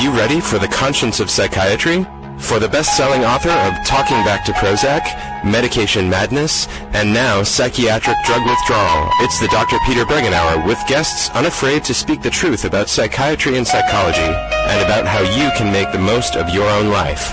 you ready for the conscience of psychiatry? For the best-selling author of Talking Back to Prozac, Medication Madness, and now Psychiatric Drug Withdrawal, it's the Dr. Peter Breggin Hour with guests unafraid to speak the truth about psychiatry and psychology, and about how you can make the most of your own life.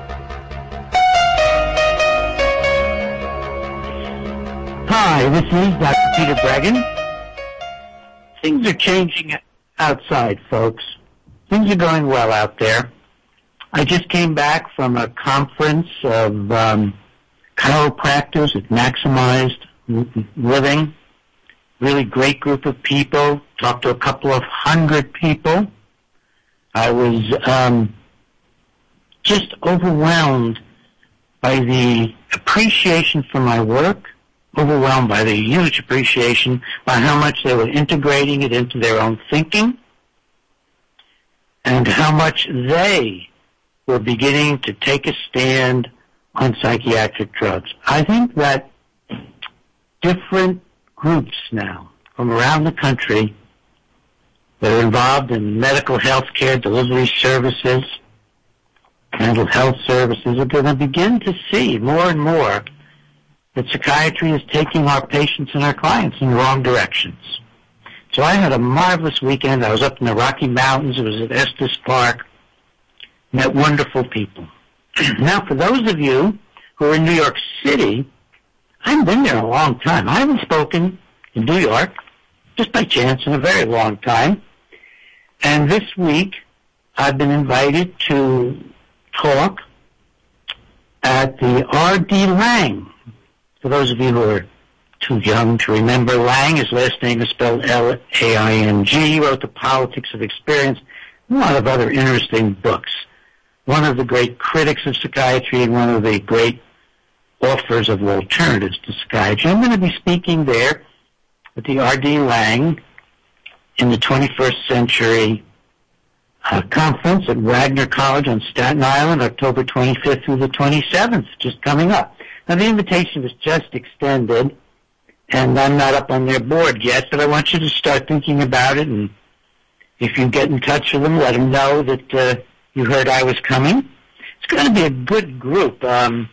Hi, this is Dr. Peter Breggin. Things are changing outside, folks. Things are going well out there. I just came back from a conference of chiropractors at Maximized Living. Really great group of people. Talked to a couple of hundred people. I was just overwhelmed by the appreciation for my work, overwhelmed by the huge appreciation by how much they were integrating it into their own thinking, and how much they were beginning to take a stand on psychiatric drugs. I think that different groups now from around the country that are involved in medical health care delivery services, mental health services, are going to begin to see more and more that psychiatry is taking our patients and our clients in the wrong directions. So I had a marvelous weekend. I was up in the Rocky Mountains. It was at Estes Park. Met wonderful people. Now, for those of you who are in New York City, I haven't been there a long time. I haven't spoken in New York, just by chance, in a very long time. And this week, I've been invited to talk at the R.D. Laing. For those of you who are too young to remember, Laing, his last name is spelled L-A-I-N-G. He wrote The Politics of Experience, and a lot of other interesting books. One of the great critics of psychiatry and one of the great authors of alternatives to psychiatry. I'm going to be speaking there at the R.D. Laing in the 21st Century Conference at Wagner College on Staten Island, October 25th through the 27th, just coming up. Now, the invitation was just extended, and I'm not up on their board yet, but I want you to start thinking about it, and if you get in touch with them, let them know that you heard I was coming. It's going to be a good group. Alma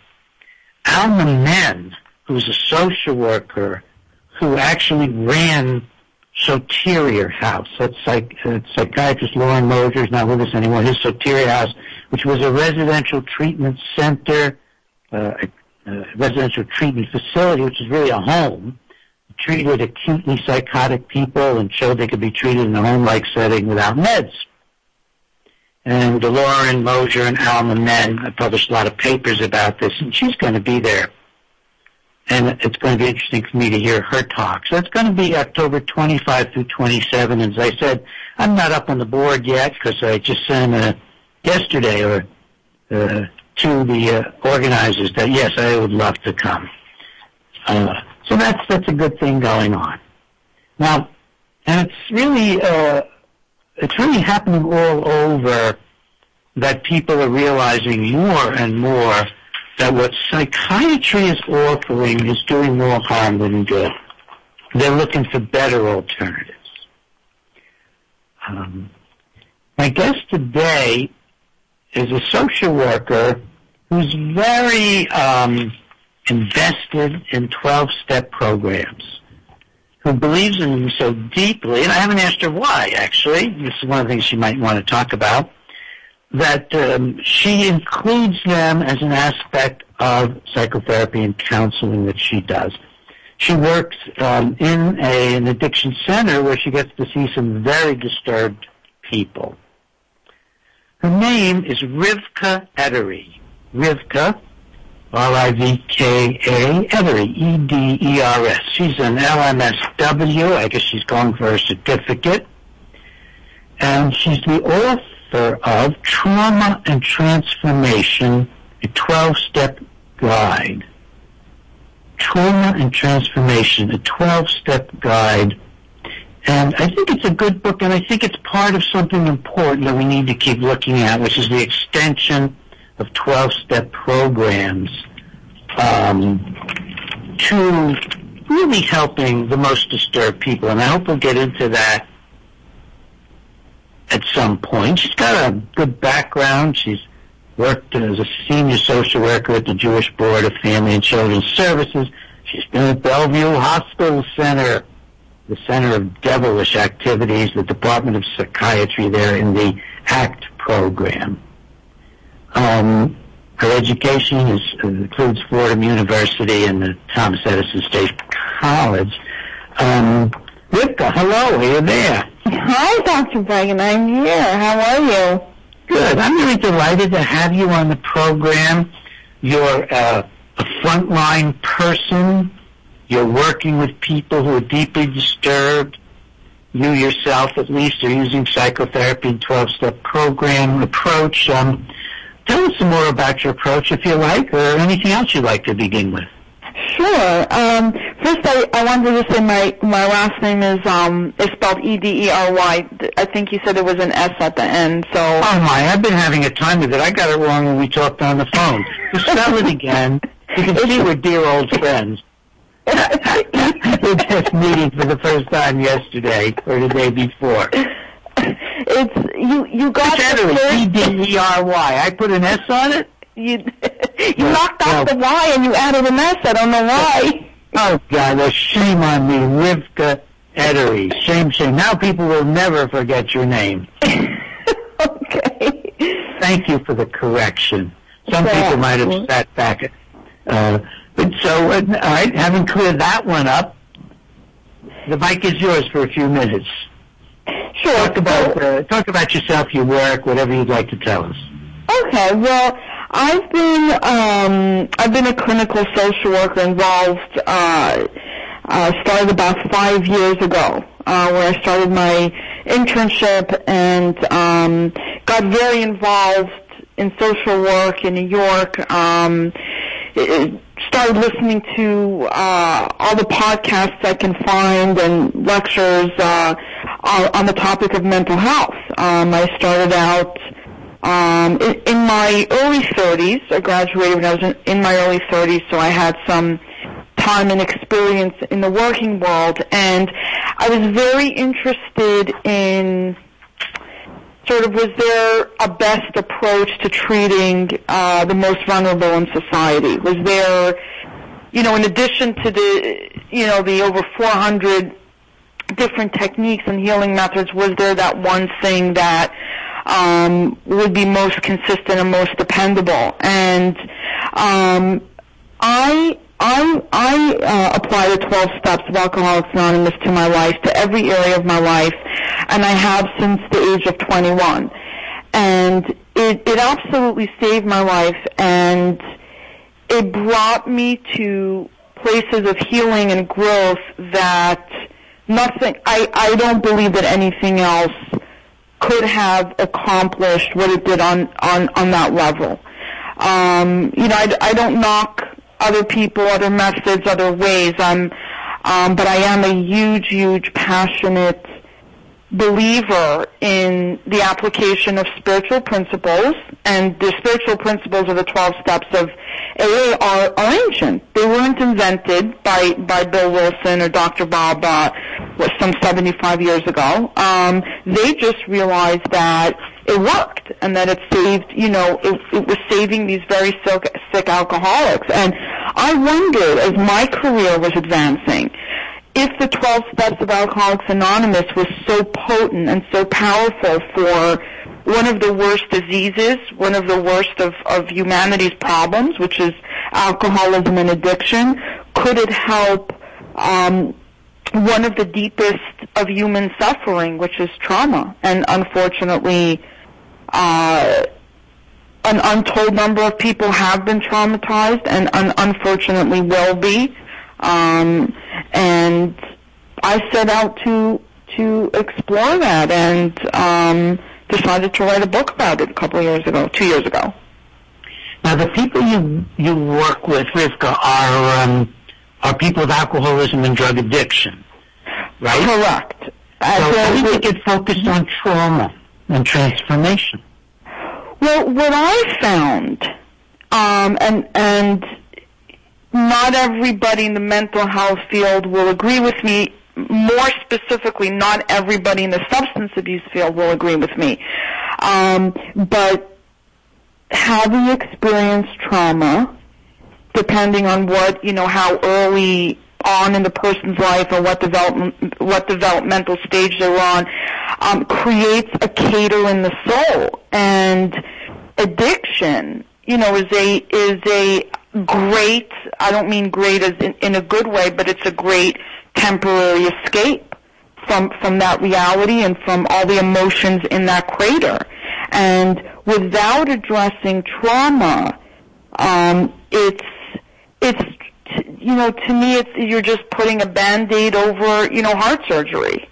Men, who's a social worker who actually ran Soteria House. That's psychiatrist Lauren Mosier is not with us anymore. His Soteria House, which was a residential treatment center, a residential treatment facility, which is really a home, treated acutely psychotic people and showed they could be treated in a home-like setting without meds. And Lauren Mosier and Alma Men published a lot of papers about this, and she's going to be there. And it's going to be interesting for me to hear her talk. So it's going to be October 25 through 27. As I said, I'm not up on the board yet because I just sent yesterday to the organizers that, yes, I would love to come. So that's a good thing going on. Now, and it's really happening all over that people are realizing more and more that what psychiatry is offering is doing more harm than good. They're looking for better alternatives. My guest today is a social worker who's very invested in 12-step programs, who believes in them so deeply, and I haven't asked her why, actually. This is one of the things she might want to talk about, that she includes them as an aspect of psychotherapy and counseling that she does. She works in an addiction center where she gets to see some very disturbed people. Her name is Rivka Edery. Rivka, R-I-V-K-A, Edery, E-D-E-R-S. She's an LMSW. I guess she's going for her certificate. And she's the author of Trauma and Transformation, a 12-step guide. Trauma and Transformation, a 12-step guide. And I think it's a good book, and I think it's part of something important that we need to keep looking at, which is the extension of 12-step programs to really helping the most disturbed people. And I hope we'll get into that at some point. She's got a good background. She's worked as a senior social worker at the Jewish Board of Family and Children's Services. She's been at Bellevue Hospital Center, the Center of Devilish Activities, the Department of Psychiatry there in the ACT program. Her education includes Fordham University and the Thomas Edison State College. Rivka, hello, are you there? Hi, Dr. Bregan, I'm here. How are you? Good. I'm really delighted to have you on the program. You're a frontline person. You're working with people who are deeply disturbed. You yourself, at least, are using psychotherapy and 12-step program approach. Tell us some more about your approach, if you like, or anything else you'd like to begin with. Sure. First, I wanted to say my last name is spelled Edery. I think you said there was an S at the end. So. Oh my! I've been having a time with it. I got it wrong when we talked on the phone. Just spell it again. You can see we're dear old friends. We're just meeting for the first time yesterday or the day before. It's you got Edery. I put an S on it. You knocked off the Y and you added an S. I don't know why. Oh God! Well, shame on me, Rivka Edery. Shame. Now people will never forget your name. Okay. Thank you for the correction. Some people might have sat back. But so, all right, having cleared that one up, the mic is yours for a few minutes. Sure. Talk about yourself, your work, whatever you'd like to tell us. Okay. Well, I've been a clinical social worker involved. Started about 5 years ago, where I started my internship and got very involved in social work in New York. Started listening to all the podcasts I can find and lectures on the topic of mental health. I started out in my early 30s. I graduated when I was in my early 30s, so I had some time and experience in the working world, and I was very interested in sort of, was there a best approach to treating the most vulnerable in society? Was there, in addition to the over 400 different techniques and healing methods, was there that one thing that would be most consistent and most dependable? And I apply the 12 steps of Alcoholics Anonymous to my life, to every area of my life, and I have since the age of 21. And it absolutely saved my life, and it brought me to places of healing and growth that I don't believe that anything else could have accomplished what it did on that level. I don't knock other people, other methods, other ways. But I am a huge, passionate believer in the application of spiritual principles, and the spiritual principles of the 12 steps of AA are ancient. They weren't invented by Bill Wilson or Dr. Bob some 75 years ago. They just realized that it worked and that it saved, it was saving these very sick alcoholics. And I wondered, as my career was advancing, if the 12 steps of Alcoholics Anonymous was so potent and so powerful for one of the worst diseases, one of the worst of humanity's problems, which is alcoholism and addiction, could it help one of the deepest of human suffering, which is trauma? And unfortunately, an untold number of people have been traumatized and unfortunately will be. And I set out to explore that and decided to write a book about it 2 years ago. Now, the people you work with, Rivka, are people with alcoholism and drug addiction, right? Correct. So how do you get focused on trauma and transformation? Well, what I found, and not everybody in the mental health field will agree with me more specifically, not everybody in the substance abuse field will agree with me. But having experienced trauma, depending on what, how early on in the person's life or what developmental stage they're on, creates a cater in the soul. And addiction, is a great, I don't mean great as in a good way, but it's a great temporary escape from that reality and from all the emotions in that crater. And without addressing trauma, it's to me, you're just putting a Band-Aid over, heart surgery,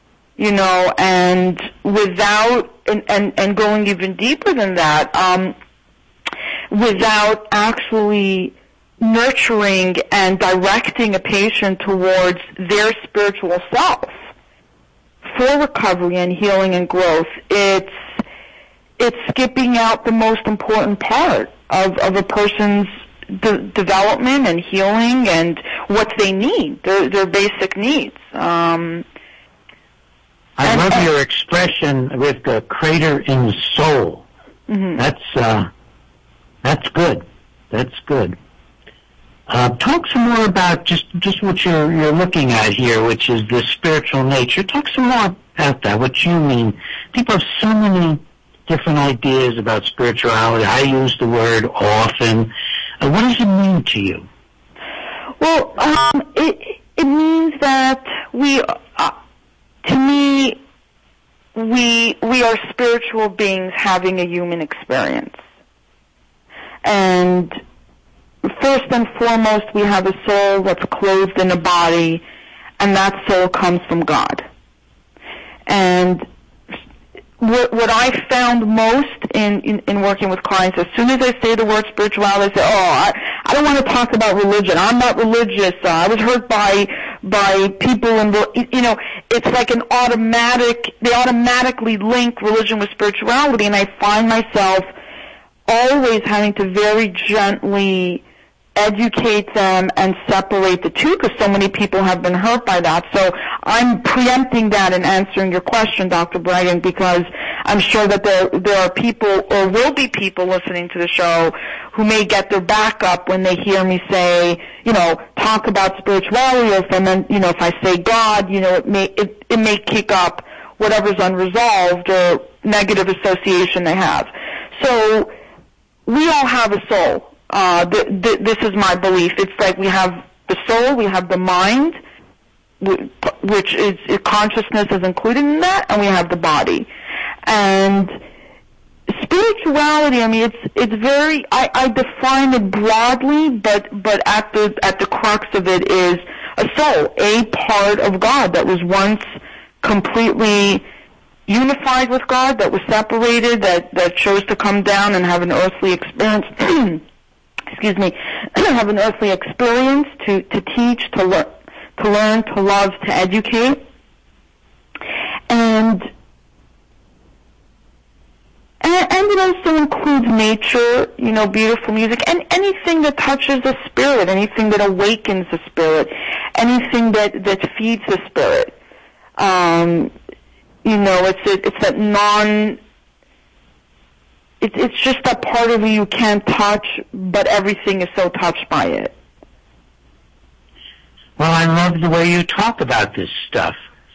and without, and going even deeper than that, without actually nurturing and directing a patient towards their spiritual self for recovery and healing and growth. It's skipping out the most important part of a person's development and healing and what they need, their basic needs. I love your expression with the crater in the soul. Mm-hmm. That's good. That's good. Talk some more about just what you're looking at here, which is the spiritual nature. Talk some more about that, what you mean. People have so many different ideas about spirituality. I use the word often. What does it mean to you? Well, it means that to me, we are spiritual beings having a human experience. And first and foremost, we have a soul that's clothed in a body, and that soul comes from God. And what I found most in working with clients, as soon as I say the word spirituality, they say, I don't want to talk about religion. I'm not religious. I was hurt by people, and it's like they automatically link religion with spirituality, and I find myself always having to very gently educate them and separate the two, because so many people have been hurt by that. So I'm preempting that and answering your question, Dr. Breggin, because I'm sure that there are people, or will be people listening to the show, who may get their back up when they hear me say, talk about spirituality, or if I say God, it may kick up whatever's unresolved or negative association they have. So we all have a soul. This is my belief. It's like we have the soul, we have the mind, which is consciousness is included in that, and we have the body. And spirituality, it's very, I define it broadly, but at the crux of it is a soul, a part of God that was once completely unified with God, that was separated, that chose to come down and have an earthly experience. Excuse me, have an earthly experience to teach, to learn, to love, to educate. And it also includes nature, beautiful music, and anything that touches the spirit, anything that awakens the spirit, anything that feeds the spirit. It's that it's just that part of you can't touch, but everything is so touched by it. Well, I love the way you talk about this stuff.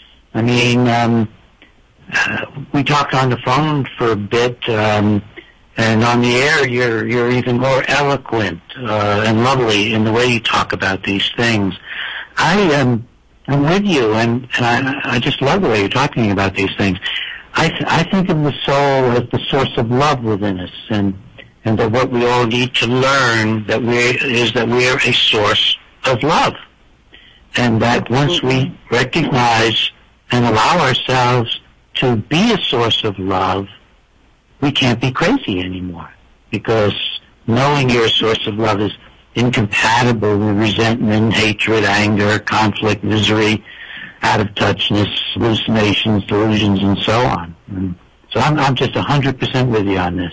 We talked on the phone for a bit, and on the air you're even more eloquent and lovely in the way you talk about these things. I'm with you, and I just love the way you're talking about these things. I think of the soul as the source of love within us, and that what we all need to learn is that we're a source of love, and that once we recognize and allow ourselves to be a source of love, we can't be crazy anymore, because knowing you're a source of love is incompatible with resentment, hatred, anger, conflict, misery, out-of-touchness, hallucinations, delusions, and so on. And so I'm just 100% with you on this.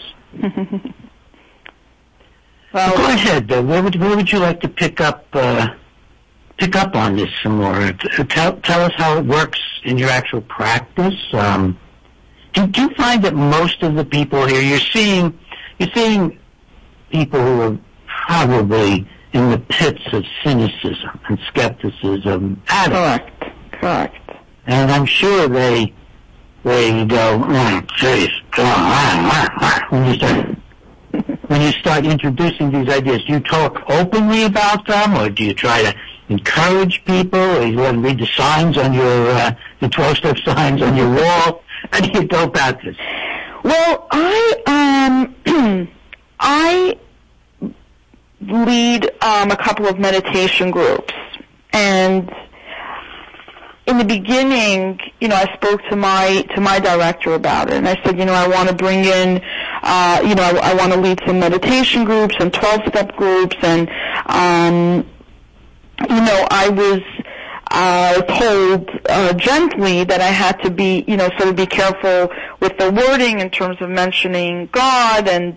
Well, go ahead. Where would you like to pick up pick up on this some more. Tell us how it works in your actual practice. Do you find that most of the people here, you're seeing people who are probably in the pits of cynicism and skepticism? Correct. And I'm sure they go, geez, when you start introducing these ideas. Do you talk openly about them, or do you try to encourage people, or you let them read the signs on your, the 12-step signs on your wall? How do you go about this? Well, I lead a couple of meditation groups, and in the beginning, I spoke to my director about it, and I said, I want to bring in, I want to lead some meditation groups and 12-step groups, and I was told gently that I had to be, sort of be careful with the wording in terms of mentioning God, and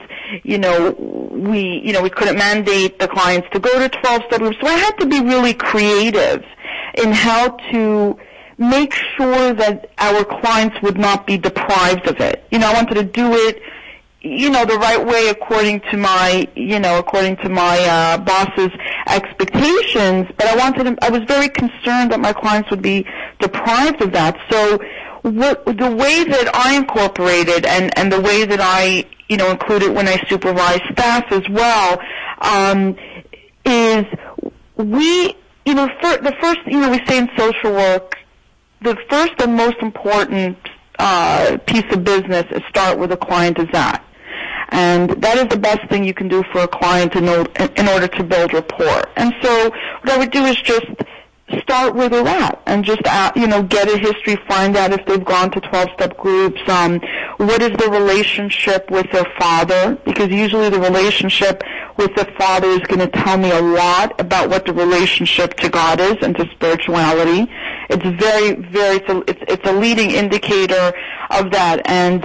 we couldn't mandate the clients to go to 12-step groups, so I had to be really creative in how to make sure that our clients would not be deprived of it. I wanted to do it, the right way according to my boss's expectations, but I was very concerned that my clients would be deprived of that. So the way that I incorporated and the way that I, included when I supervise staff as well, is we we say in social work, the first and most important piece of business is start where the client is at. And that is the best thing you can do for a client in order to build rapport. And so what I would do is just start where they're at and just, get a history, find out if they've gone to 12-step groups, what is the relationship with their father, because usually the relationship with the father is going to tell me a lot about what the relationship to God is and to spirituality. It's very, very, it's a leading indicator of that. And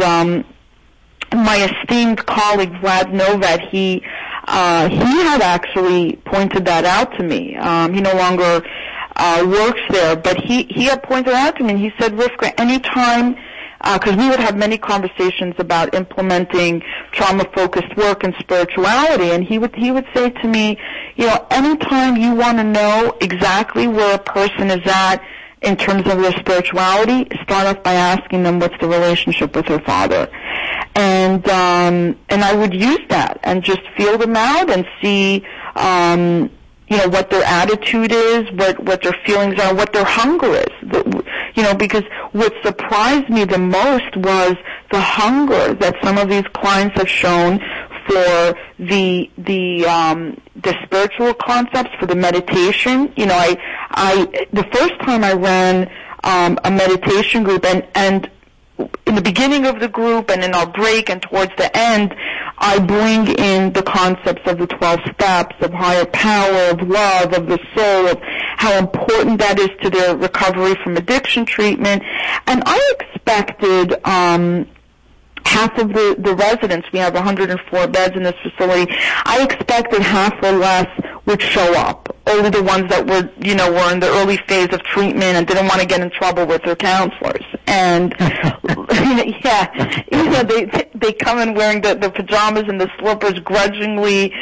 my esteemed colleague Vlad Novet, he had actually pointed that out to me. He no longer works there, but he had pointed out to me, and he said, Rivka, anytime, because we would have many conversations about implementing trauma-focused work and spirituality, and he would say to me, anytime you want to know exactly where a person is at in terms of their spirituality, start off by asking them what's the relationship with their father. And I would use that and just feel them out and see, what their attitude is, what their feelings are, what their hunger is. Because what surprised me the most was the hunger that some of these clients have shown for the spiritual concepts, for the meditation. The first time I ran a meditation group, and in the beginning of the group and in our break and towards the end, I bring in the concepts of the 12 steps, of higher power, of love, of the soul, of how important that is to their recovery from addiction treatment. And I expected half of the residents, we have 104 beds in this facility, I expected half or less would show up. Only the ones that were in the early phase of treatment and didn't want to get in trouble with their counselors. And they come in wearing the pajamas and the slippers grudgingly,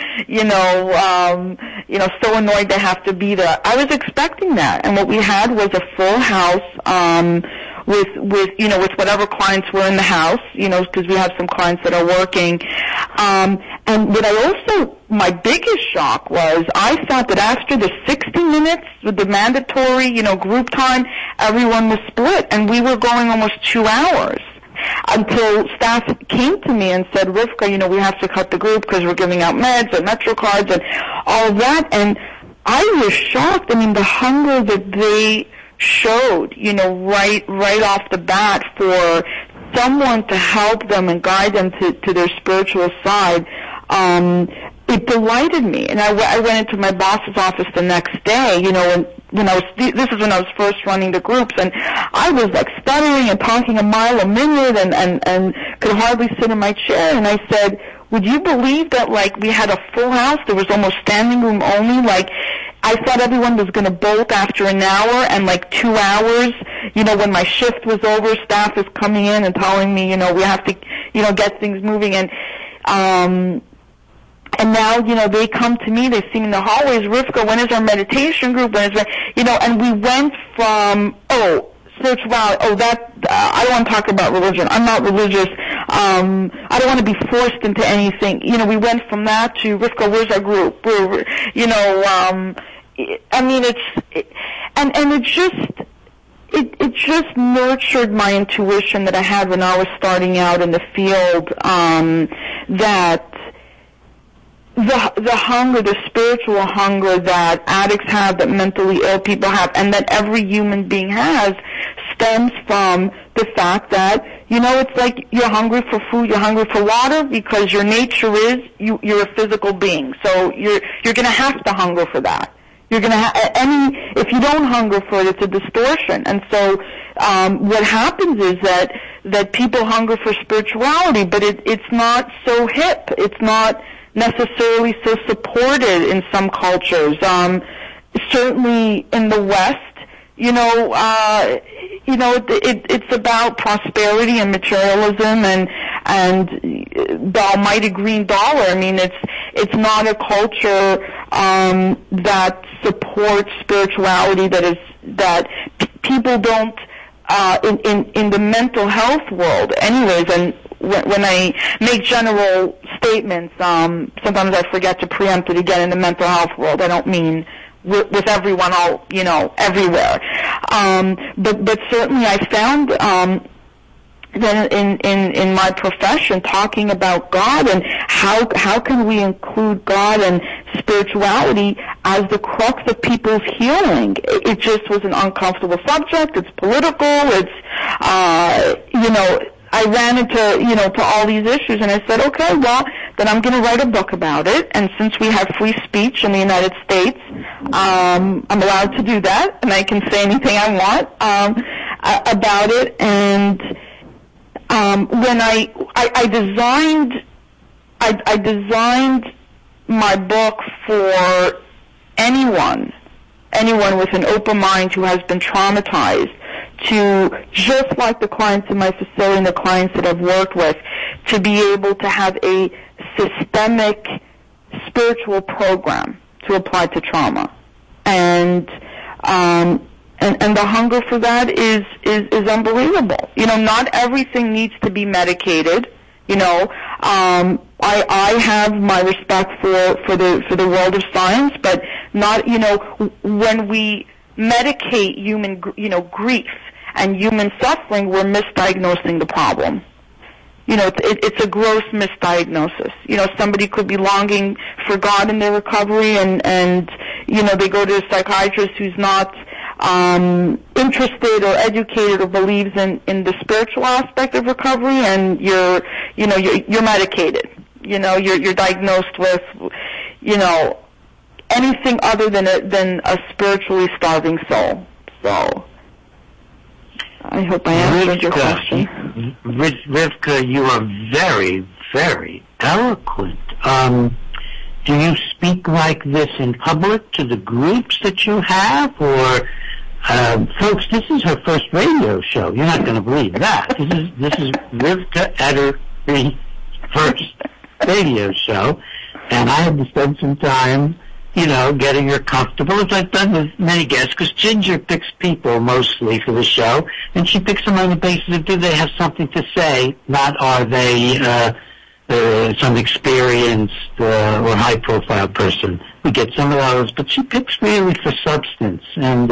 so annoyed they have to be there. I was expecting that, and what we had was a full house, with whatever clients were in the house, because we have some clients that are working. And what my biggest shock was, I thought that after the 60 minutes with the mandatory, group time, everyone was split, and we were going almost 2 hours. Until staff came to me and said, Rivka, we have to cut the group because we're giving out meds and Metro cards and all of that. And I was shocked. The hunger that they showed, right off the bat for someone to help them and guide them to their spiritual side, it delighted me. And I went into my boss's office the next day, this is when I was first running the groups, and I was like stuttering and talking a mile a minute and could hardly sit in my chair. And I said, would you believe that we had a full house? There was almost standing room only, I thought everyone was going to bolt after an hour, and like 2 hours, when my shift was over, staff is coming in and telling me, we have to, get things moving. And now, they come to me, they see me in the hallways, Rivka, when is our meditation group? And we went from, spirituality, I don't want to talk about religion. I'm not religious. I don't want to be forced into anything. We went from that to, Rivka, where's our group? It just nurtured my intuition that I had when I was starting out in the field, that the hunger, the spiritual hunger that addicts have, that mentally ill people have, and that every human being has, stems from the fact that, it's like you're hungry for food, you're hungry for water, because your nature is you're a physical being. So you're going to have to hunger for that. You're going to if you don't hunger for it, it's a distortion. And so what happens is that people hunger for spirituality, but it's not so hip. It's not necessarily so supported in some cultures. Certainly in the West, it's about prosperity and materialism and the almighty green dollar. I mean, it's not a culture that supports spirituality. That people don't in the mental health world, anyways. And when I make general statements, sometimes I forget to preempt it again. In the mental health world, I don't mean with everyone everywhere. But certainly I found that in my profession, talking about God and how can we include God and spirituality as the crux of people's healing. It just was an uncomfortable subject. It's political. It's I ran into to all these issues, and I said, okay, well, then I'm going to write a book about it. And since we have free speech in the United States, I'm allowed to do that, and I can say anything I want about it. And when I designed my book for anyone with an open mind who has been traumatized, to, just like the clients in my facility and the clients that I've worked with, to be able to have a systemic spiritual program to apply to trauma. And the hunger for that is unbelievable. Not everything needs to be medicated. I have my respect for the world of science, but not, when we medicate human, grief and human suffering, we're misdiagnosing the problem. It's a gross misdiagnosis. Somebody could be longing for God in their recovery, and they go to a psychiatrist who's not interested or educated or believes in the spiritual aspect of recovery, and you're medicated. You're diagnosed with, anything other than a spiritually starving soul. So I hope I answered your question. Rivka, you are very, very eloquent. Do you speak like this in public to the groups that you have, or folks? This is her first radio show. You're not going to believe that. This is Rivka Edery's first radio show, and I had to spend some time, getting her comfortable, as I've done with many guests, because Ginger picks people mostly for the show, and she picks them on the basis of, do they have something to say, not are they some experienced or high-profile person. We get some of those, but she picks really for substance. And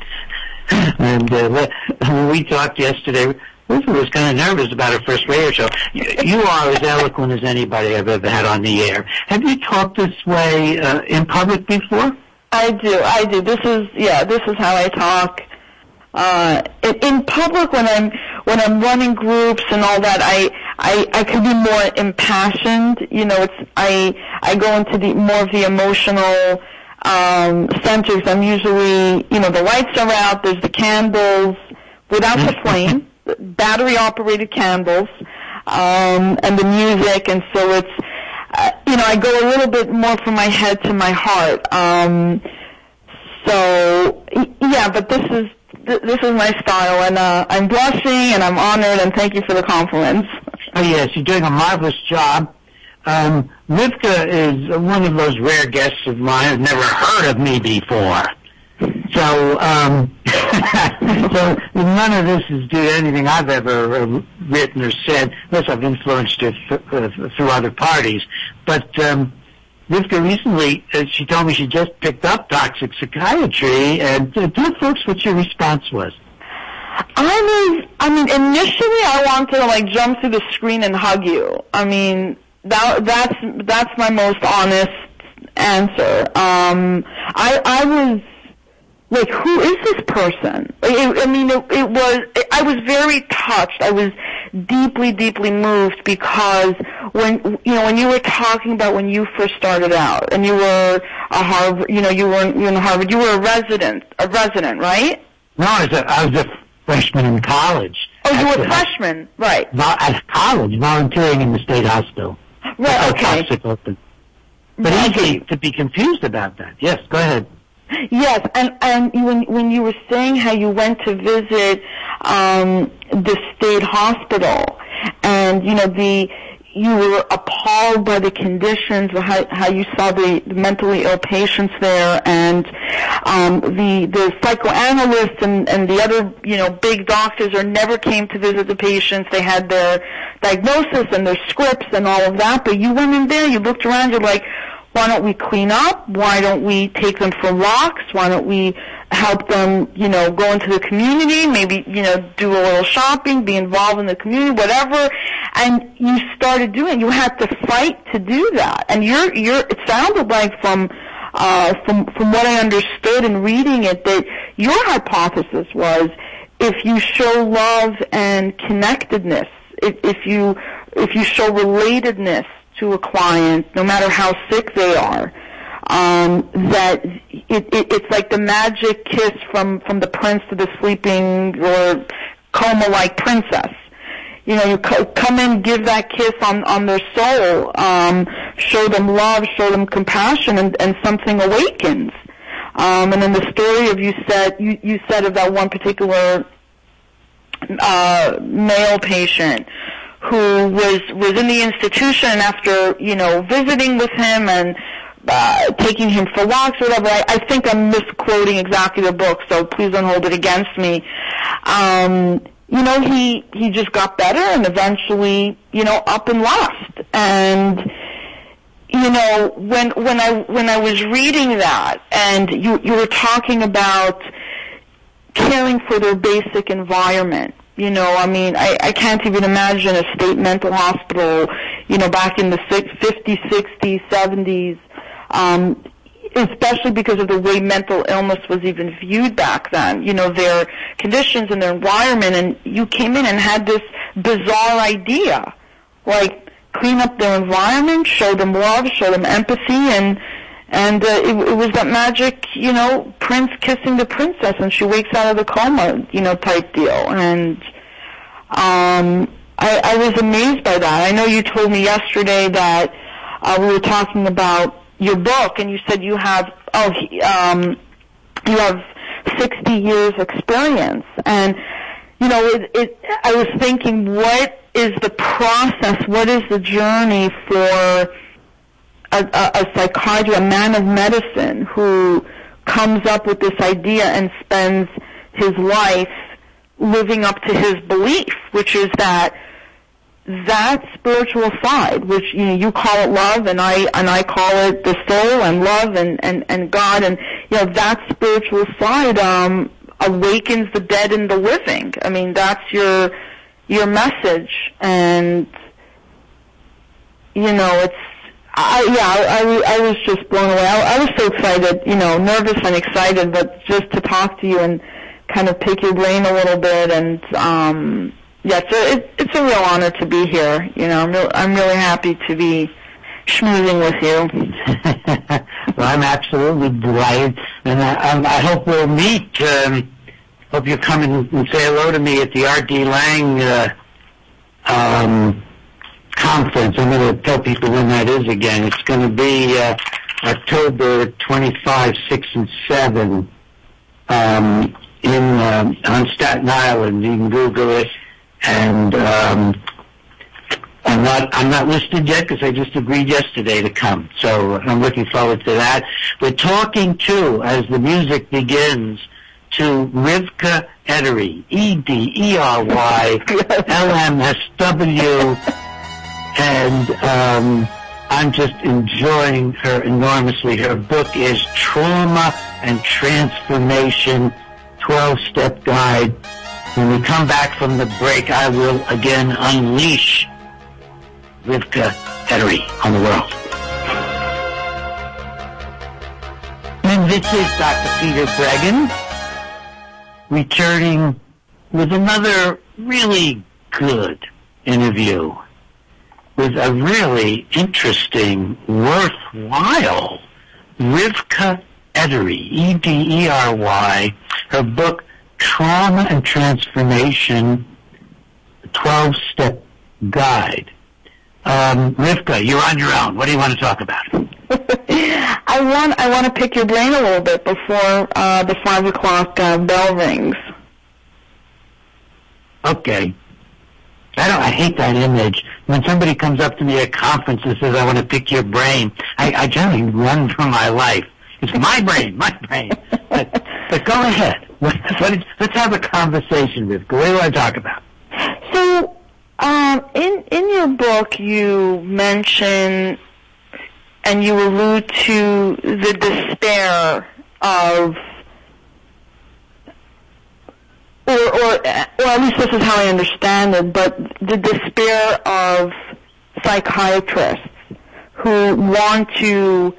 when we talked yesterday, Rivka was kind of nervous about her first radio show. You are as eloquent as anybody I've ever had on the air. Have you talked this way in public before? I do. This is how I talk. In public, when I'm running groups and all that, I can be more impassioned. I go into more of the emotional centers. I'm usually, the lights are out, there's the candles without the flame, battery operated candles, and the music, and so it's I go a little bit more from my head to my heart. So, yeah, but this is my style, and I'm blushing, and I'm honored, and thank you for the compliments. Oh, yes, you're doing a marvelous job. Rivka is one of those rare guests of mine who've never heard of me before. So, so none of this is due to anything I've ever written or said, unless I've influenced it through other parties. But Rivka recently, she told me she just picked up Toxic Psychiatry, and tell folks what your response was. I mean, initially I wanted to like jump through the screen and hug you. I mean, that's my most honest answer. I was like, who is this person? I was very touched. I was deeply, deeply moved because when you were talking about when you first started out and you were a Harvard, you were in Harvard, you were a resident, right? No, I was a freshman in college. Oh, you were a freshman, right? At college, volunteering in the state hospital. Right, okay. But easy to be confused about that. Yes, go ahead. Yes, and when you were saying how you went to visit the state hospital, and you were appalled by the conditions, how you saw the mentally ill patients there, and the psychoanalysts and the other big doctors never came to visit the patients. They had their diagnosis and their scripts and all of that, but you went in there, you looked around, you're like, why don't we clean up? Why don't we take them for walks? Why don't we help them, go into the community, maybe, do a little shopping, be involved in the community, whatever. And you started doing, you had to fight to do that. And it sounded like from what I understood in reading it, that your hypothesis was if you show love and connectedness, if you show relatedness to a client, no matter how sick they are, that it's like the magic kiss from the prince to the sleeping or coma-like princess. You come in, give that kiss on their soul, show them love, show them compassion, and something awakens. And then the story of you said of that one particular male patient who was in the institution, and after, visiting with him and taking him for walks or whatever, I think I'm misquoting exactly the book, so please don't hold it against me. He just got better and eventually, up and left. And, when I was reading that and you were talking about caring for their basic environment, I can't even imagine a state mental hospital, back in the 50s, 60s, 70s, especially because of the way mental illness was even viewed back then, their conditions and their environment. And you came in and had this bizarre idea, like clean up their environment, show them love, show them empathy, and it was that magic, prince kissing the princess and she wakes out of the coma, type deal. And I was amazed by that. I know you told me yesterday that we were talking about your book, and you said you have 60 years experience. And I was thinking, what is the process? What is the journey for a psychiatrist, a man of medicine, who comes up with this idea and spends his life living up to his belief, which is that spiritual side, which you call it love, and I call it the soul and love and God, and that spiritual side awakens the dead and the living. I mean, that's your message, and it's. I was just blown away. I was so excited, nervous and excited, but just to talk to you and kind of pick your brain a little bit, and it's a real honor to be here. I'm really happy to be schmoozing with you. Well, I'm absolutely delighted, and I hope we'll meet. Hope you come and say hello to me at the R.D. Lang conference. I'm going to tell people when that is again. It's going to be October 25, 6, and 7 on Staten Island. You can Google it, and I'm not listed yet because I just agreed yesterday to come. So I'm looking forward to that. We're talking too, as the music begins, to Rivka Edery, Edery, LMSW, and I'm just enjoying her enormously. Her book is Trauma and Transformation, 12-Step Guide. When we come back from the break, I will again unleash Rivka Edery on the world. And this is Dr. Peter Breggin, returning with another really good interview with a really interesting, worthwhile Rivka Edery, Edery, her book, Trauma and Transformation, a 12-Step Guide. Rivka, you're on your own. What do you want to talk about? I want to pick your brain a little bit before the 5 o'clock bell rings. Okay. I hate that image. When somebody comes up to me at a conference and says, I want to pick your brain, I generally run for my life. It's my brain. But go ahead. Let's have a conversation, Rivka. What do you want to talk about? So, in your book, you mention and you allude to the despair of, or at least this is how I understand it, but the despair of psychiatrists who want to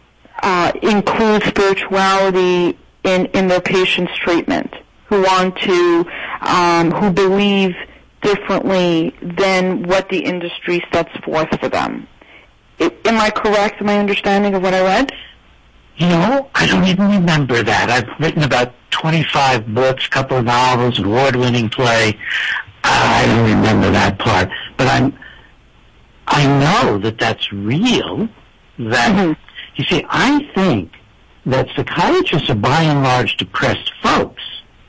include spirituality in their patients' treatment, who want to, who believe differently than what the industry sets forth for them. Am I correct in my understanding of what I read? You know, I don't even remember that. I've written about 25 books, a couple of novels, an award-winning play. I don't remember that part. But I know that that's real. That You see, I think that psychiatrists are by and large depressed folks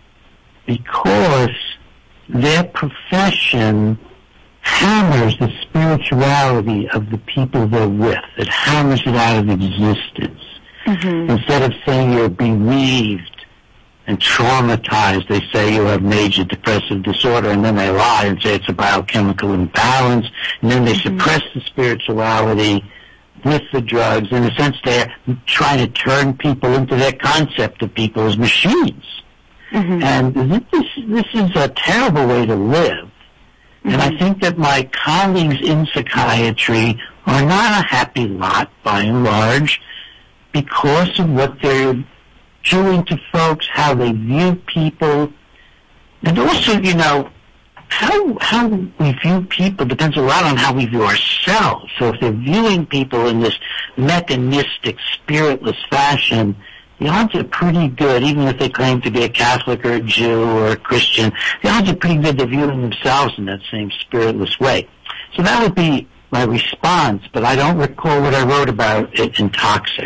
because their profession hammers the spirituality of the people they're with. It hammers it out of existence. Instead of saying you're bereaved and traumatized, they say you have major depressive disorder, and then they lie and say it's a biochemical imbalance, and then they suppress the spirituality with the drugs. In a sense, they're trying to turn people into their concept of people as machines. And this is a terrible way to live. And I think that my colleagues in psychiatry are not a happy lot, by and large, because of what they're doing to folks, how they view people, and also, you know, how we view people depends a lot on how we view ourselves. So if they're viewing people in this mechanistic, spiritless fashion, the odds are pretty good, even if they claim to be a Catholic or a Jew or a Christian, the odds are pretty good they're viewing themselves in that same spiritless way. So that would be my response, but I don't recall what I wrote about it in Toxic.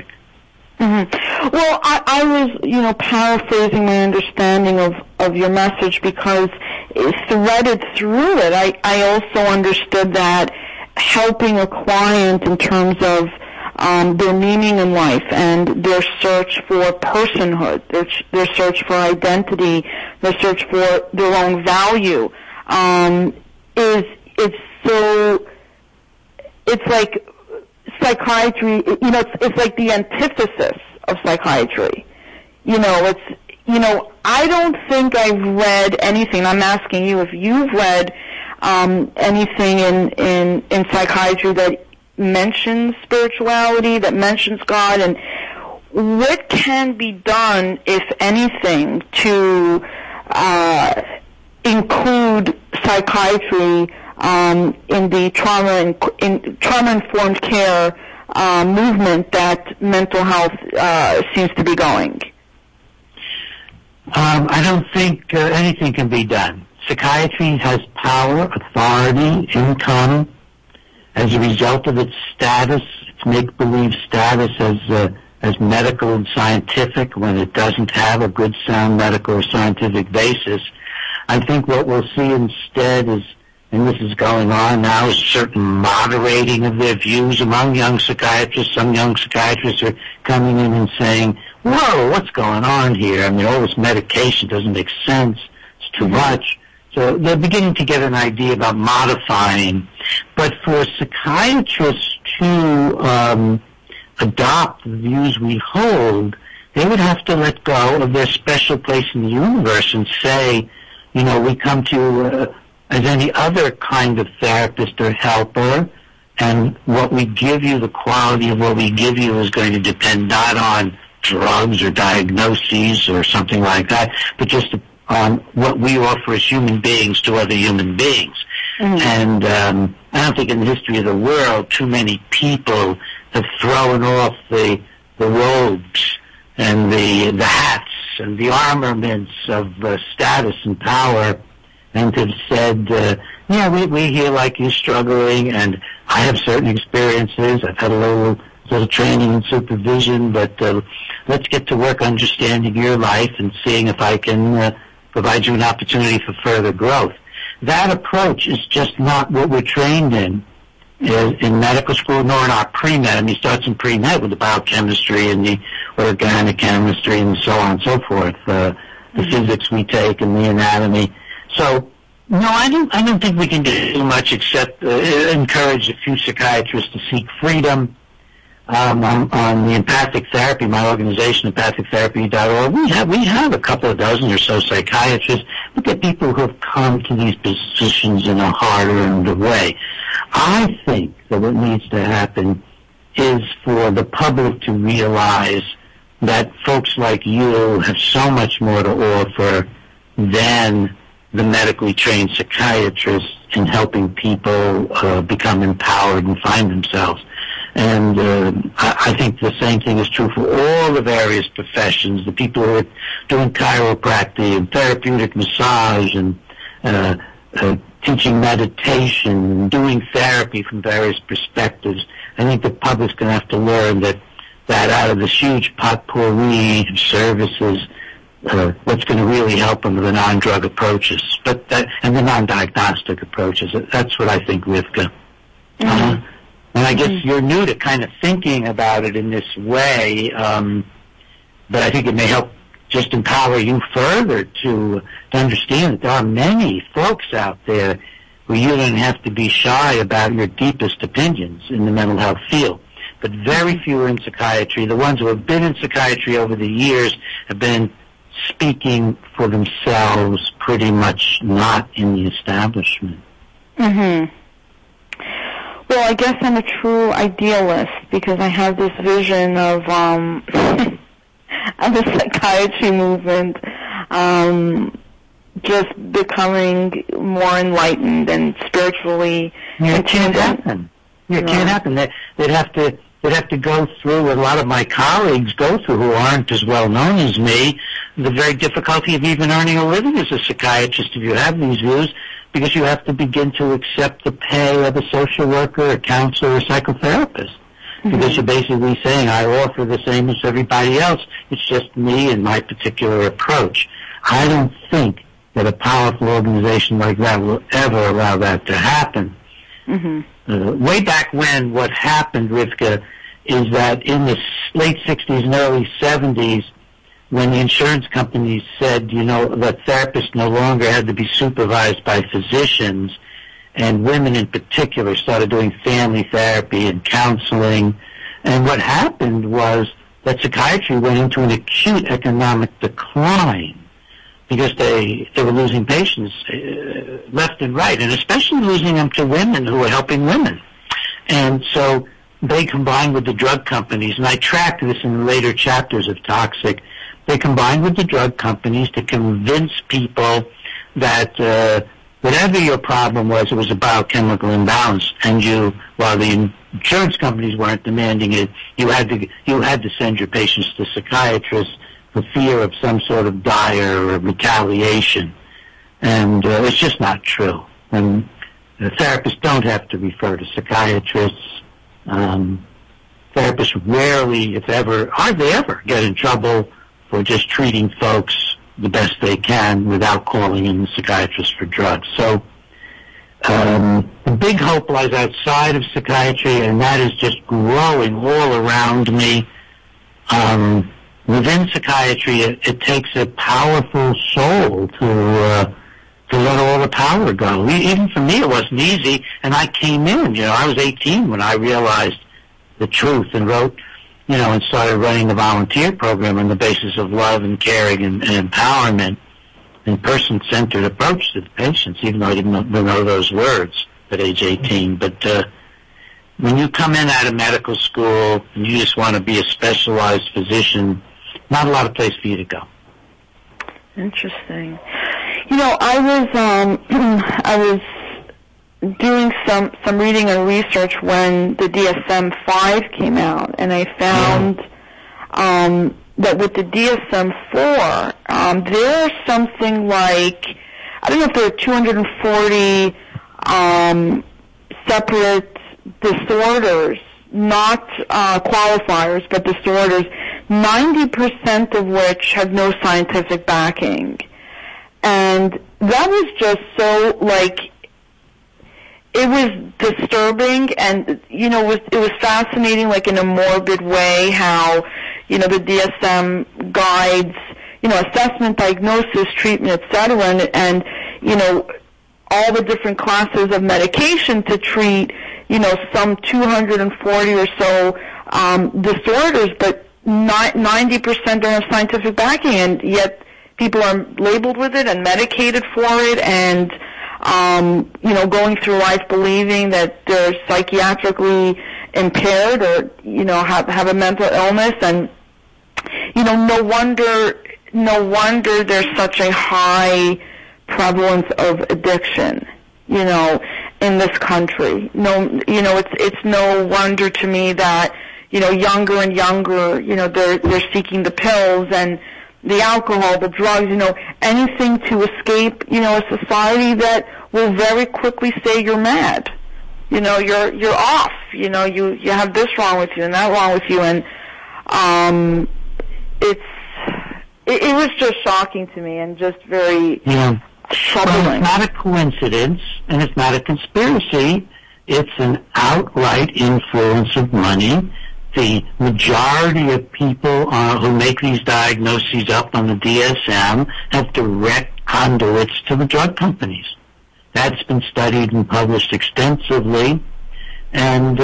Well, I was, paraphrasing my understanding of your message because threaded through it, I also understood that helping a client in terms of their meaning in life and their search for personhood, their search for identity, their search for their own value, it's like psychiatry, it's like the antithesis of psychiatry. I don't think I've read anything. I'm asking you if you've read anything in psychiatry that mentions spirituality, that mentions God, and what can be done, if anything, to include psychiatry in the trauma-informed care movement that mental health seems to be going? I don't think anything can be done. Psychiatry has power, authority, income as a result of its status, its make-believe status as as medical and scientific when it doesn't have a good, sound medical or scientific basis. I think what we'll see instead is, and this is going on now, is certain moderating of their views among young psychiatrists. Some young psychiatrists are coming in and saying, whoa, what's going on here? I mean, all this medication doesn't make sense. It's too much. So they're beginning to get an idea about modifying. But for psychiatrists to adopt the views we hold, they would have to let go of their special place in the universe and say, you know, we come to you as any other kind of therapist or helper, and what we give you, the quality of what we give you is going to depend not on drugs or diagnoses or something like that, but just on what we offer as human beings to other human beings. And I don't think in the history of the world too many people have thrown off the robes and the hats and the armaments of status and power and have said, yeah, we hear like you're struggling, and I have certain experiences. I've had a little training and supervision, but let's get to work understanding your life and seeing if I can provide you an opportunity for further growth. That approach is just not what we're trained in medical school, nor in our pre-med. I mean, it starts in pre-med with the biochemistry and the organic chemistry and so on and so forth, the physics we take and the anatomy. So, no, I don't think we can do too much except encourage a few psychiatrists to seek freedom. On the empathic therapy, my organization, empathictherapy.org, we have a couple of dozen or so psychiatrists. Look at people who have come to these positions in a hard-earned way. I think that what needs to happen is for the public to realize that folks like you have so much more to offer than the medically trained psychiatrists in helping people become empowered and find themselves. And I think the same thing is true for all the various professions, the people who are doing chiropractic and therapeutic massage and teaching meditation and doing therapy from various perspectives. I think the public's going to have to learn that out of this huge potpourri of services, what's going to really help them are the non-drug approaches, and the non-diagnostic approaches. That's what I think, Rivka. And I guess you're new to kind of thinking about it in this way, but I think it may help just empower you further to understand that there are many folks out there who you don't have to be shy about your deepest opinions in the mental health field. But very few are in psychiatry. The ones who have been in psychiatry over the years have been speaking for themselves, pretty much not in the establishment. Well, I guess I'm a true idealist because I have this vision of of the psychiatry movement just becoming more enlightened and spiritually. It can't happen. It can't happen. They'd have to go through what a lot of my colleagues go through who aren't as well known as me, the very difficulty of even earning a living as a psychiatrist if you have these views, because you have to begin to accept the pay of a social worker, a counselor, or a psychotherapist. Because you're basically saying, I offer the same as everybody else. It's just me and my particular approach. I don't think that a powerful organization like that will ever allow that to happen. Way back when, what happened, Rivka, is that in the late 60s and early 70s, when the insurance companies said, that therapists no longer had to be supervised by physicians, and women in particular started doing family therapy and counseling. And what happened was that psychiatry went into an acute economic decline because they were losing patients left and right, and especially losing them to women who were helping women. And so they combined with the drug companies, and I tracked this in later chapters of Toxic. They combined with the drug companies to convince people that whatever your problem was, it was a biochemical imbalance, and while the insurance companies weren't demanding it, you had to send your patients to psychiatrists for fear of some sort of dire retaliation. And it's just not true. And therapists don't have to refer to psychiatrists. therapists rarely, if ever, hardly ever get in trouble for just treating folks the best they can without calling in the psychiatrist for drugs. So the big hope lies outside of psychiatry, and that is just growing all around me. Within psychiatry, it takes a powerful soul to let all the power go. Even for me, it wasn't easy, and I came in. I was 18 when I realized the truth and wrote, and started running the volunteer program on the basis of love and caring and empowerment and person-centered approach to the patients, even though I didn't know those words at age 18. But when you come in out of medical school and you just want to be a specialized physician, not a lot of place for you to go. Interesting. I was doing some reading and research when the DSM-5 came out, and I found that with the DSM-4, there are something like, I don't know if there are 240 separate disorders, not qualifiers, but disorders, 90% of which have no scientific backing. And that was just so, it was disturbing, and, it was fascinating, in a morbid way, how, the DSM guides, assessment, diagnosis, treatment, et cetera, and all the different classes of medication to treat, some 240 or so disorders, but 90% don't have scientific backing, and yet people are labeled with it and medicated for it, and going through life believing that they're psychiatrically impaired or have a mental illness, and no wonder there's such a high prevalence of addiction in this country. It's no wonder to me that younger and younger they're seeking the pills and the alcohol, the drugs, anything to escape a society that will very quickly say you're mad, you're off, you have this wrong with you and that wrong with you, and it was just shocking to me and just very troubling. Well, it's not a coincidence and it's not a conspiracy. It's an outright influence of money. The majority of people who make these diagnoses up on the DSM have direct conduits to the drug companies. That's been studied and published extensively. And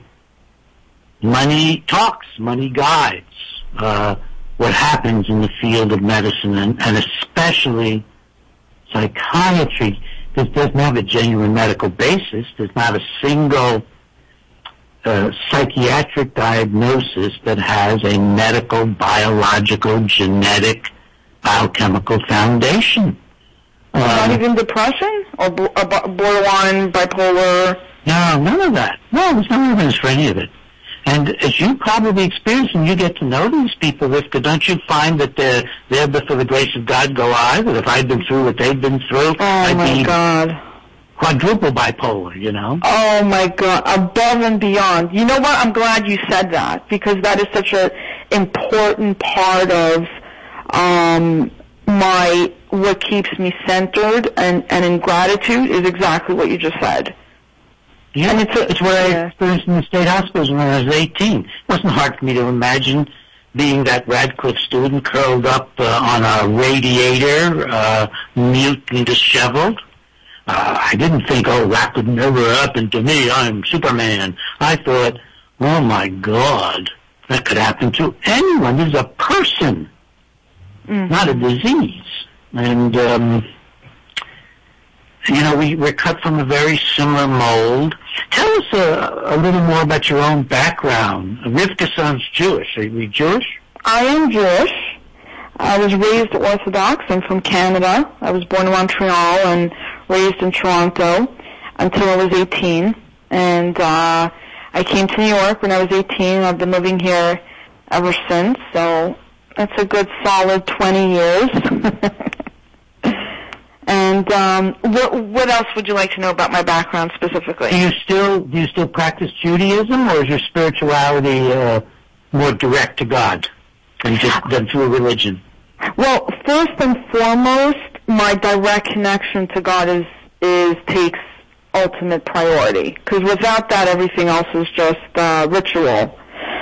money talks, money guides what happens in the field of medicine, and especially psychiatry. This doesn't have a genuine medical basis. There's not a single psychiatric diagnosis that has a medical, biological, genetic, biochemical foundation. Not even depression or borderline, bipolar? No, none of that. No, there's no evidence for any of it. And as you probably experience and you get to know these people, Rivka, don't you find that they're but for the grace of God go I? That if I'd been through what they've been through, I'd be quadruple bipolar, Oh, my God. Above and beyond. You know what? I'm glad you said that, because that is such an important part of what keeps me centered and in gratitude is exactly what you just said. Yeah, and it's what I experienced in the state hospitals when I was 18. It wasn't hard for me to imagine being that Radcliffe student curled up on a radiator, mute and disheveled. I didn't think, that could never happen to me. I'm Superman. I thought, oh, my God, that could happen to anyone. This is a person, not a disease. And, we're cut from a very similar mold. Tell us a little more about your own background. Rivka sounds Jewish. Are you Jewish? I am Jewish. I was raised Orthodox. I'm from Canada. I was born in Montreal and raised in Toronto until I was 18. And I came to New York when I was 18, and I've been living here ever since. So that's a good solid 20 years. And And what else would you like to know about my background specifically? Do you still practice Judaism, or is your spirituality more direct to God than through religion? Well, first and foremost, my direct connection to God takes ultimate priority, because without that, everything else is just ritual.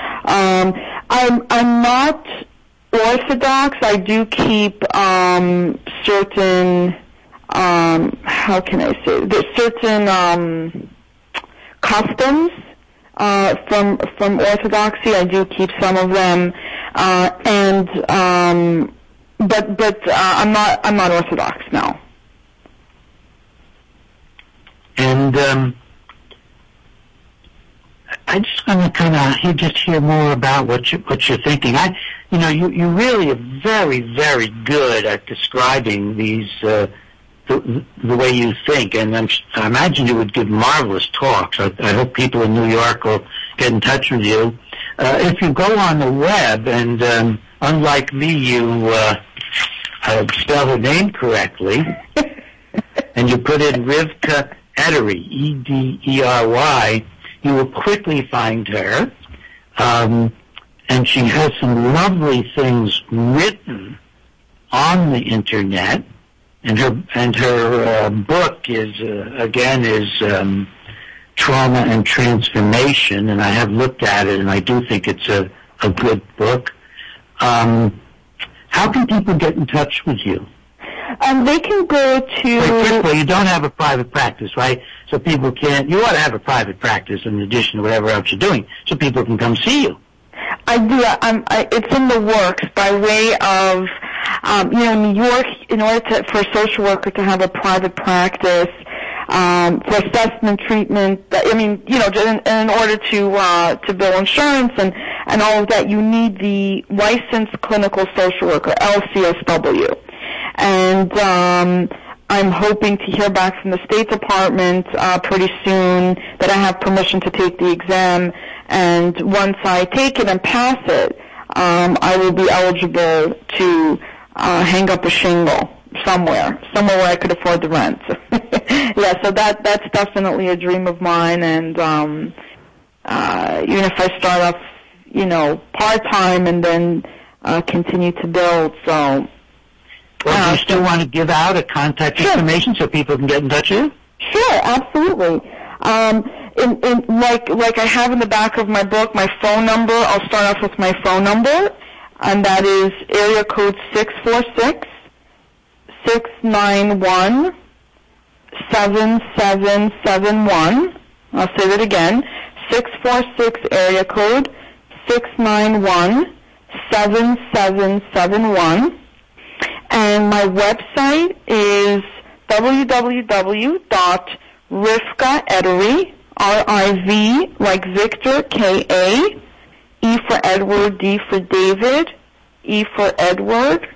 I'm not Orthodox. I do keep certain how can I say? There's certain customs from Orthodoxy. I do keep some of them, but I'm not Orthodox, no. And I just want to kind of just hear more about what you're thinking. You really are very, very good at describing these the way you think, and I imagine you would give marvelous talks. I hope people in New York will get in touch with you. If you go on the web and unlike me, you spell her name correctly, and you put in Rivka Edery, E-D-E-R-Y, you will quickly find her, and she has some lovely things written on the internet, and her book is Trauma and Transformation, and I have looked at it, and I do think it's a good book. How can people get in touch with you? They can go to... First of all, you don't have a private practice, right? So people can't... You ought to have a private practice in addition to whatever else you're doing, so people can come see you. I do. It's in the works by way of, New York, in order for a social worker to have a private practice, for assessment, treatment, in order to bill insurance and all of that, you need the licensed clinical social worker, LCSW. And I'm hoping to hear back from the State Department pretty soon that I have permission to take the exam. And once I take it and pass it, I will be eligible to hang up a shingle somewhere where I could afford the rent. Yeah, so that's definitely a dream of mine. And even if I start off, part-time and then continue to build, so... Well, do you still want to give out a contact information so people can get in touch with you? Sure, absolutely. Like I have in the back of my book, my phone number, I'll start off with my phone number, and that is area code 646-691-7771. I'll say that again, 646 area code 691-7771. And my website is www.rivkaedery, R-I-V, like Victor, K-A, E for Edward, D for David, E for Edward,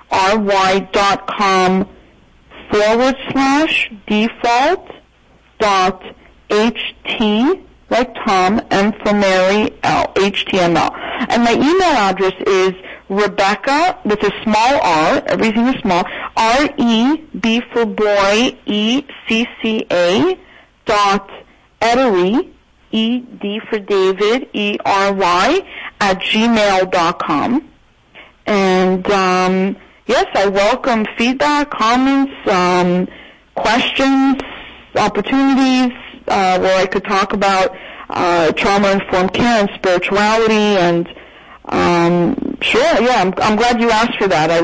ry.com/default.ht, like Tom, M for Mary, L, HTML. And my email address is Rebecca, with a small r, everything is small, R-E-B for boy, E-C-C-A, .Edery, E-D for David, E-R-Y, @gmail.com. And, yes, I welcome feedback, comments, questions, opportunities, where I could talk about trauma-informed care and spirituality, and sure, yeah, I'm glad you asked for that. I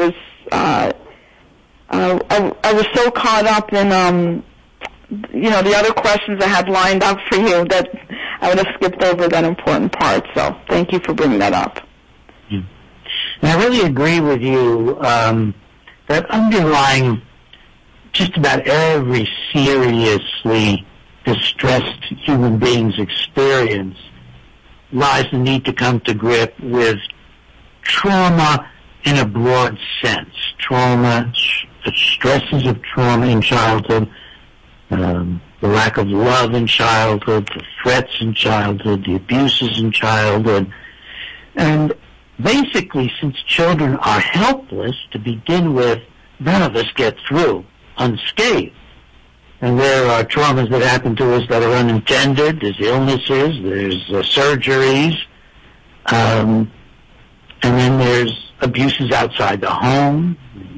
was so caught up in the other questions I had lined up for you that I would have skipped over that important part. So thank you for bringing that up. Yeah. And I really agree with you that underlying just about every seriously distressed human being's experience lies the need to come to grip with trauma in a broad sense. Trauma, the stresses of trauma in childhood, the lack of love in childhood, the threats in childhood, the abuses in childhood. And basically, since children are helpless to begin with, none of us get through unscathed. And there are traumas that happen to us that are unintended. There's illnesses, there's surgeries, and then there's abuses outside the home,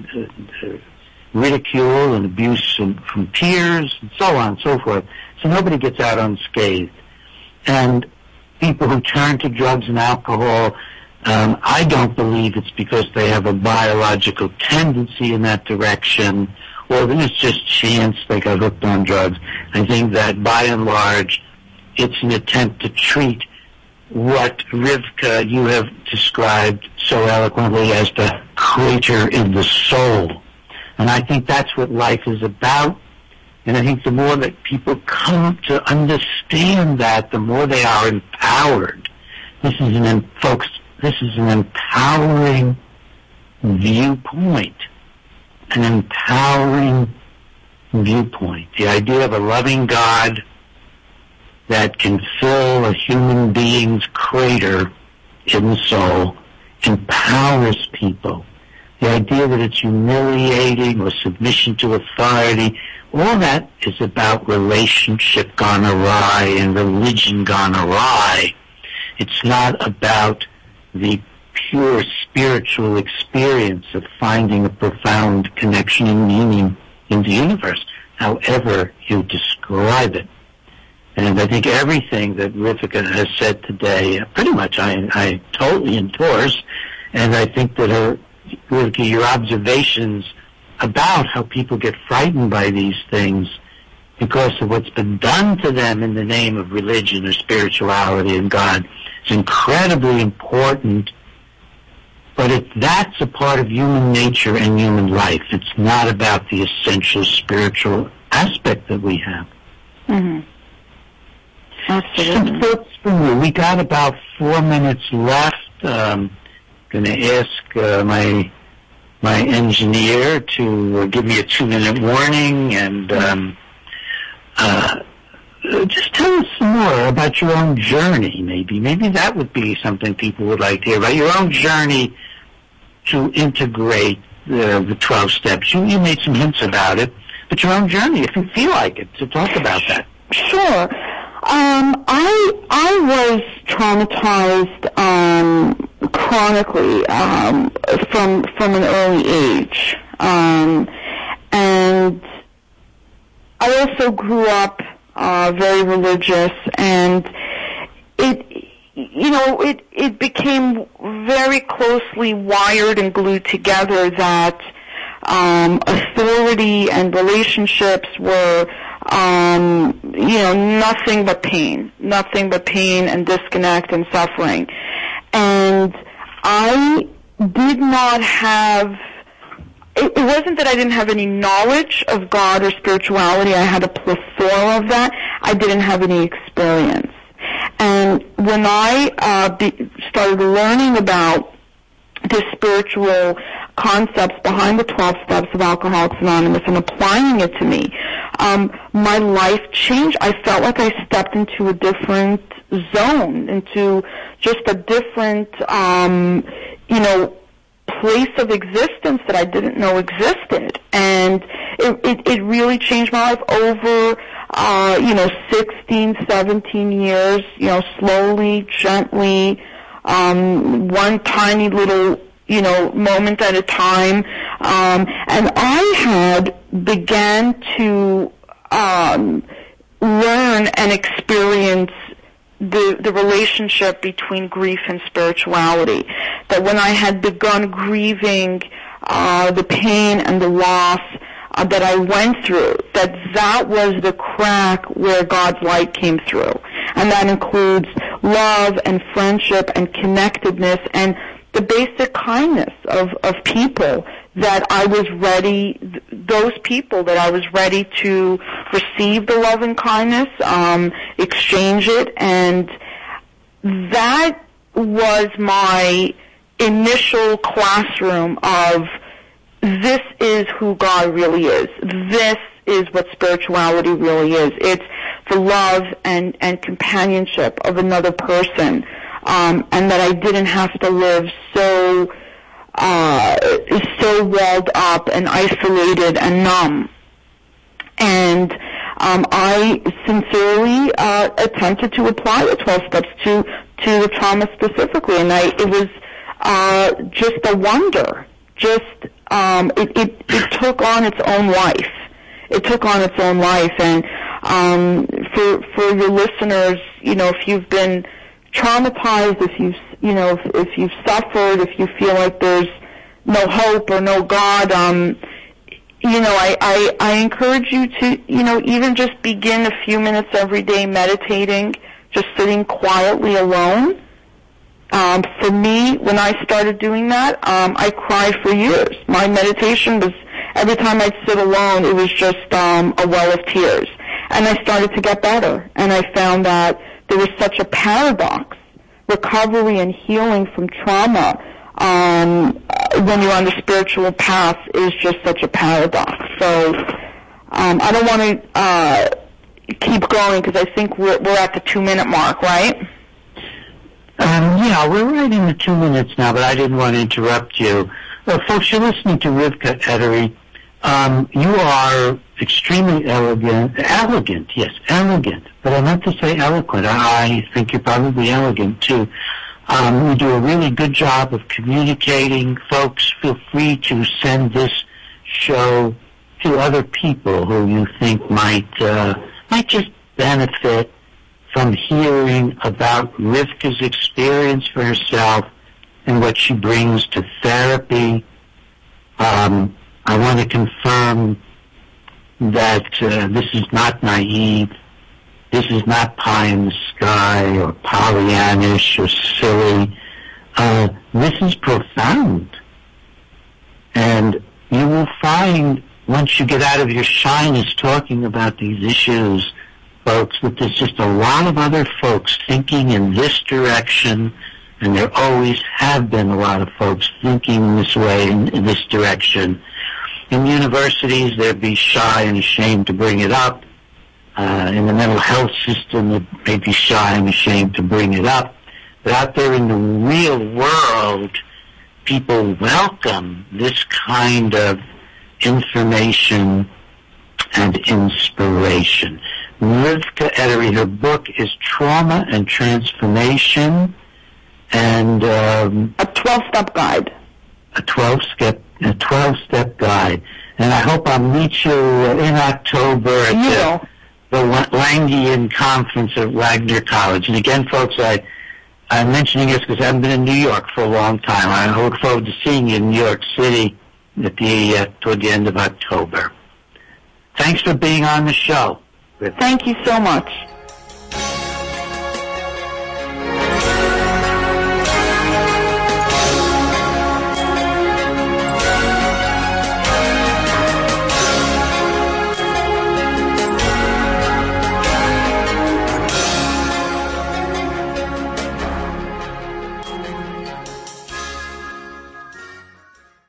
ridicule and abuse from peers, and so on and so forth. So nobody gets out unscathed. And people who turn to drugs and alcohol, I don't believe it's because they have a biological tendency in that direction, or then it's just chance they got hooked on drugs. I think that by and large, it's an attempt to treat what Rivka, you have described so eloquently as the crater in the soul. And I think that's what life is about. And I think the more that people come to understand that, the more they are empowered. This is an empowering viewpoint. An empowering viewpoint. The idea of a loving God that can fill a human being's crater in the soul empowers people. The idea that it's humiliating or submission to authority, all that is about relationship gone awry and religion gone awry. It's not about the pure spiritual experience of finding a profound connection and meaning in the universe, however you describe it. And I think everything that Rivka has said today, pretty much I totally endorse, and I think that Rivka, your observations about how people get frightened by these things because of what's been done to them in the name of religion or spirituality and God is incredibly important. But that's a part of human nature and human life. It's not about the essential spiritual aspect that we have. Mm-hmm. Absolutely. Some thoughts from you. We got about 4 minutes left. Going to ask my engineer to give me a 2-minute warning and just tell us some more about your own journey, maybe. Maybe that would be something people would like to hear about, your own journey to integrate the 12 steps. You made some hints about it, but your own journey, if you feel like it, to talk about that. Sure. I was traumatized chronically from an early age, and I also grew up very religious, and it became very closely wired and glued together that authority and relationships were nothing but pain and disconnect and suffering. And I did not have, it wasn't that I didn't have any knowledge of God or spirituality. I had a plethora of that. I didn't have any experience. And when I started learning about the spiritual concepts behind the 12 steps of Alcoholics Anonymous and applying it to me, my life changed. I felt like I stepped into a different zone, into just a different, place of existence that I didn't know existed. And it really changed my life over, 16, 17 years, slowly, gently, one tiny little, moment at a time. And I had began to learn and experience the relationship between grief and spirituality. That when I had begun grieving the pain and the loss that I went through, that was the crack where God's light came through. And that includes love and friendship and connectedness and the basic kindness of people that I was ready, those people that I was ready to receive the love and kindness, exchange it, and that was my initial classroom of this is who God really is. This is what spirituality really is. It's the love and companionship of another person, and that I didn't have to live so walled up and isolated and numb. And I sincerely attempted to apply the 12 steps to the trauma specifically, and it was just a wonder. It took on its own life. It took on its own life, and for your listeners, if you've been traumatized, if you've suffered, if you feel like there's no hope or no God, I encourage you to, even just begin a few minutes every day meditating, just sitting quietly alone. For me, when I started doing that, I cried for years. My meditation was, every time I'd sit alone, it was just a well of tears. And I started to get better, and I found that there was such a paradox. Recovery and healing from trauma, when you're on the spiritual path, is just such a paradox. So I don't want to keep going because I think we're at the 2-minute mark, right? Yeah, we're right in the 2 minutes now, but I didn't want to interrupt you. Folks, you're listening to Rivka Etteri. You are extremely elegant, but I meant to say eloquent. I think you're probably elegant, too. You do a really good job of communicating. Folks, feel free to send this show to other people who you think might just benefit from hearing about Rivka's experience for herself and what she brings to therapy. I want to confirm that this is not naive. This is not pie in the sky or Pollyannish or silly. This is profound. And you will find, once you get out of your shyness talking about these issues, folks, that there's just a lot of other folks thinking in this direction, and there always have been a lot of folks thinking this way, in this direction. In universities, they'd be shy and ashamed to bring it up. In the mental health system, they'd be shy and ashamed to bring it up. But out there in the real world, people welcome this kind of information and inspiration. Rivka Etteri, her book is Trauma and Transformation, and a 12-step guide. A 12-step guide. And I hope I'll meet you in October at the Langian Conference at Wagner College. And again, folks, I'm mentioning this because I haven't been in New York for a long time. I look forward to seeing you in New York City toward the end of October. Thanks for being on the show. Thank you so much.